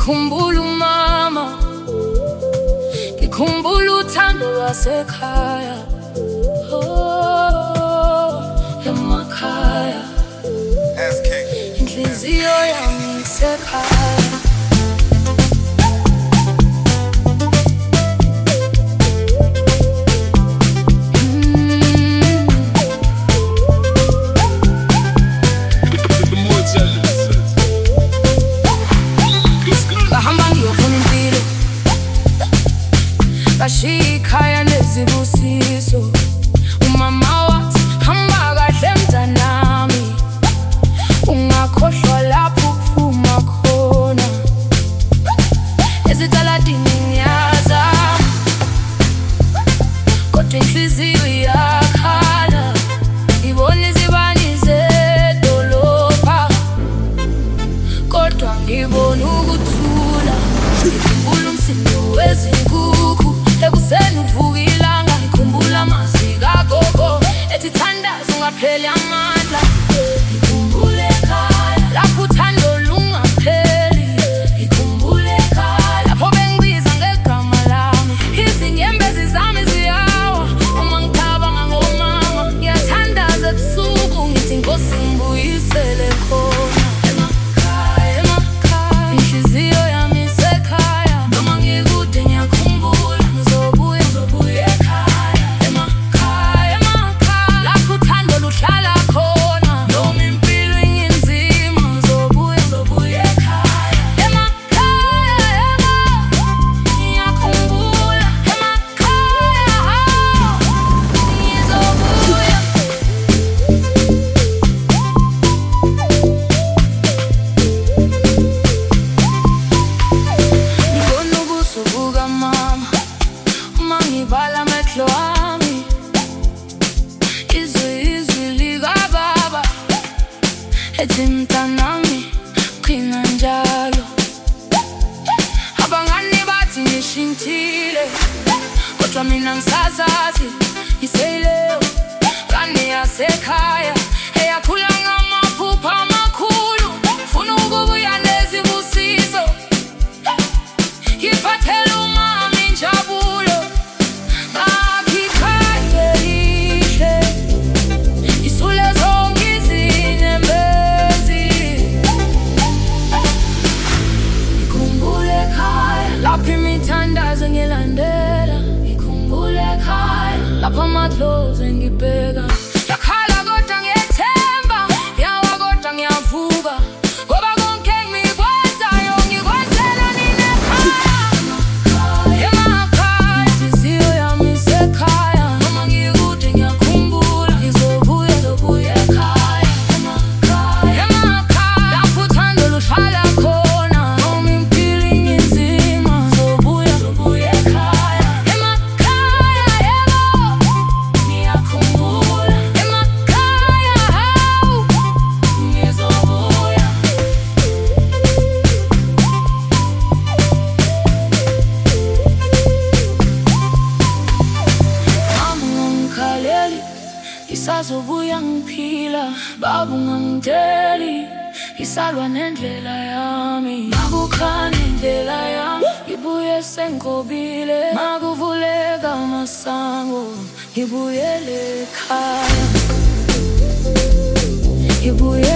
ngikhumbula umama, ngikhumbula uthando lwasekhaya. Oh, emakhaya inhliziyo yami isekhaya. Bashiya ikhaya nezibusiso, umama wathi hamba kahle mntanami, ungakhohlwa lapho uphuma khona. Ezitaladini ngiyazama, kodwa inhliziyo iyakhala. Ngibona izibani zedolobha, kodwa ngibona ukuthula. Ngikhumbula umsindo wezinkukhu ekuseni uvuka ilanga, ngikhumbula amazwi kagogo ethi thandaza ungapheli amandla. Ngikhumbula ekhaya lapho uthando lungapheli. Ngikhumbula ekhaya lapho bengibiza ngegama lami, izinyembezi zami ziyawa uma ngicabanga ngomama. Ngiyathandaza ebusuku ngithi Nkosi ngibuyisele khona. Emakhaya, emakhaya inhliziyo yami isekhaya. Noma ngikude ngiyakhumbula ethi mntanami qina njalo. Abangani bathi ngishintshile, kodwa mina ngisazazi ngiseyileyo ngane yasekhaya eyakhula ngamaphupho amakhulu. Ngifuna ukubuya nezibusiso, ngiphathele umama injabulo. Imithandazo ngilandela, ngikhumbula ekhaya lapho amadlozi ngibheka. Yakhala kodwa ngiyethemba, yawa kodwa ngiyavuka, ngoba konke engikwenzayo ngikwenzela nina ekhaya. Emakhaya inhliziyo yami isekhaya. Noma ngikude ngiyakhumbula, ngizobuya ekhaya. Emakhaya, emakhaya lapho uthando luhlala khona. Noma impilo inzima isazobuya ngiphila. Baba ungangideli, isalwa nendlela yami. Makukhanya indlela yami, ngibuye sengobile. Makuvuleka amasango, ngibuyele ekhaya. Ngibuye